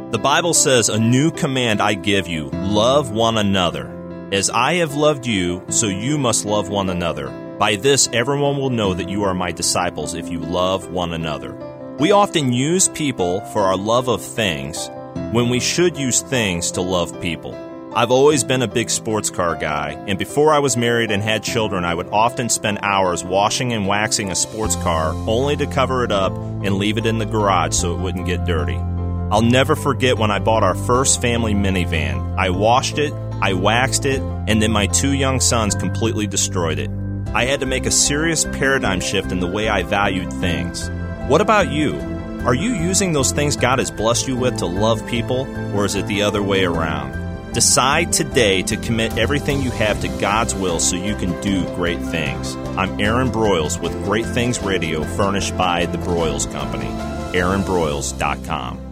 The Bible says, "A new command I give you, love one another. As I have loved you, so you must love one another. By this everyone will know that you are my disciples if you love one another." We often use people for our love of things when we should use things to love people. I've always been a big sports car guy, and before I was married and had children, I would often spend hours washing and waxing a sports car only to cover it up and leave it in the garage so it wouldn't get dirty. I'll never forget when I bought our first family minivan. I washed it, I waxed it, and then my 2 young sons completely destroyed it. I had to make a serious paradigm shift in the way I valued things. What about you? Are you using those things God has blessed you with to love people, or is it the other way around? Decide today to commit everything you have to God's will so you can do great things. I'm Aaron Broyles with Great Things Radio, furnished by the Broyles Company. AaronBroyles.com.